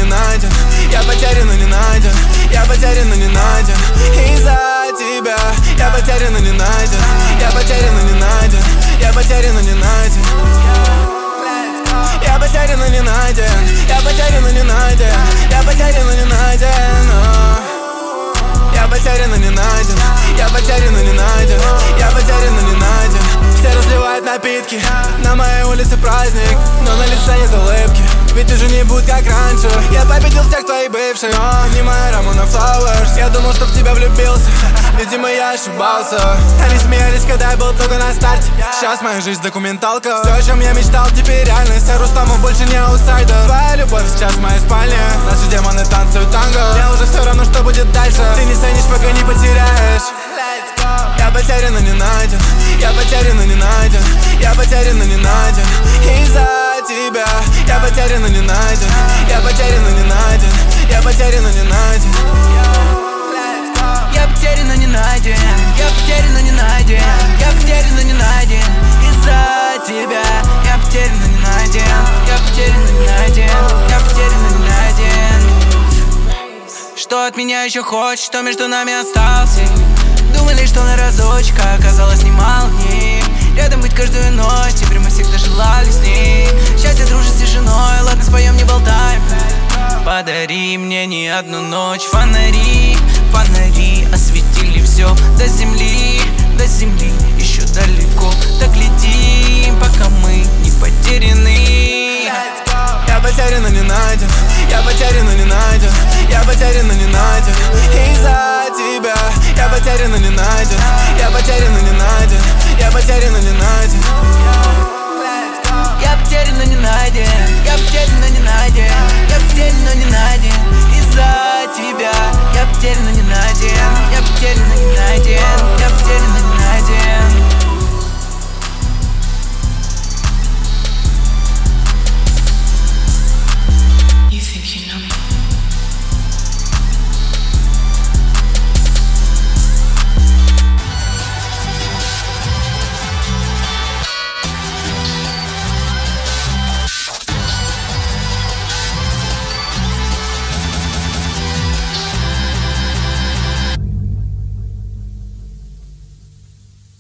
найден. Я потерян, но не найден. Я потерян, но не найден. Из-за тебя я потерян, но не найден. Я потерян, но не найден. Я потерян, но не найден. Я потерян, но не найден. Я потерян, но не найден. Я потерян, но не найден. Я потерян, но не найден. Я потерян, но не найден. Я потерян, но не найден. Все разливают напитки, на моей улице праздник, но на лице нет улыбки, ведь уже не будет как раньше. Я победил всех твоих бывших, но не моя Рамона Флауэрс. Я думал, что в тебя влюбился, видимо, я ошибался. Они смеялись, когда я был только на старте. Сейчас моя жизнь документалка. Все, о чем я мечтал, теперь реальность. А Рустамов больше не аутсайдер. Твоя любовь сейчас в моей спальне. Наши демоны танцуют танго. Мне уже все равно, что будет дальше. Ты не ценишь, пока не потеряешь. Я потерян, но не найден. Я потерян, но не найден. Я потерян, но не найден. Из-за тебя я потерян, но не найден. Я потерян, но не найден. Я потерян, но не найден. Я потерян, но не найден. Я потерян, но не найден. Я потерян, но не найден. Из-за тебя я потерян, но не найден. Я потерян, но не найден. Я потерян, но не найден. Что от меня еще хочешь, что между нами остался? Думали, что на разочек, а оказалось немало дней. Рядом быть каждую ночь, теперь мы всегда желали с ней. Счастье дружит с женой, ладно, споем, не болтаем. Подари мне не одну ночь. Фонари, фонари осветили все до земли, еще далеко. Так летим, пока мы не потеряны. Я потерян, но не найден. Я потерян, но не найден. Я потерян, но не найден. Из-за тебя я потерян, но не найден. Я потерян, но не найден. Я потерян, но не найден. Я потерян, но не найден.